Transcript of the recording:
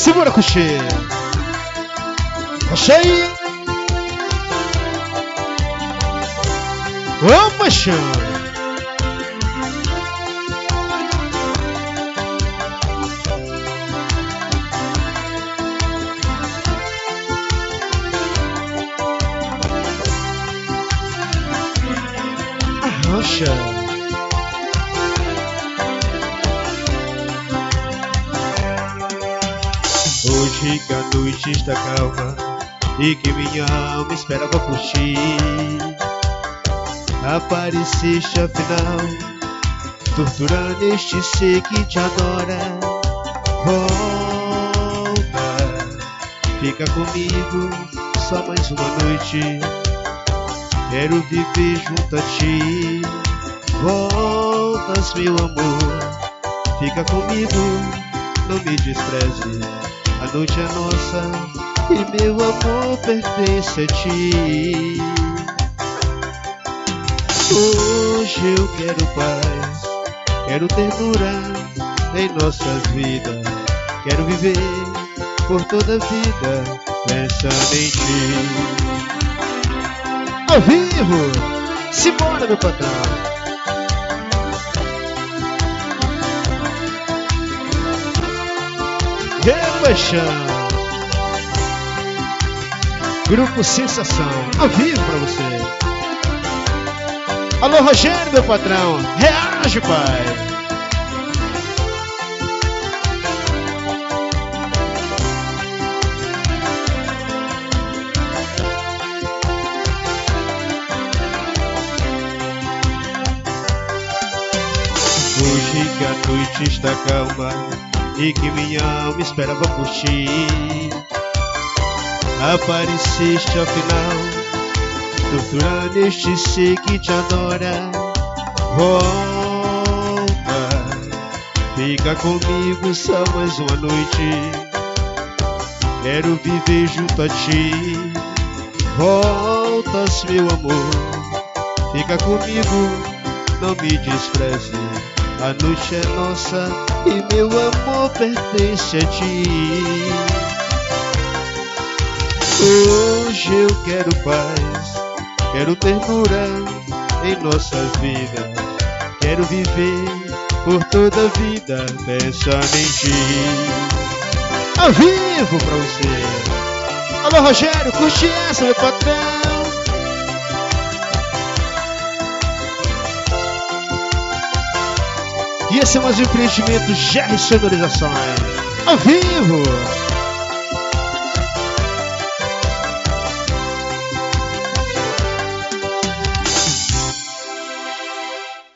Segura, coxinha. Achei. Ô, paixão. Arrocha. Hoje que a noite está calma e que minha alma esperava por ti, apareceste afinal, torturando este ser que te adora. Volta, fica comigo só mais uma noite, quero viver junto a ti. Voltas, meu amor, fica comigo, não me despreze. A noite é nossa e meu amor pertence a ti. Hoje eu quero paz, quero ternura em nossas vidas, quero viver por toda a vida pensando em ti. Ao vivo, simbora, meu patrão. Paixão. Grupo Sensação, ao vivo pra você. Alô, Rogério, meu patrão, reage, pai. Hoje que a noite está calma e que minha alma esperava por ti, apareceste afinal, torturando este ser que te adora. Volta, fica comigo só mais uma noite, quero viver junto a ti. Voltas, meu amor, fica comigo, não me despreze. A noite é nossa e meu amor pertence a ti. Hoje eu quero paz, quero ternura em nossas vidas, quero viver por toda a vida pensando em ti. Ao vivo pra você. Alô, Rogério, curte essa, meu patrão. E esse é mais um empreendimento GR Sonorizações. Ao vivo.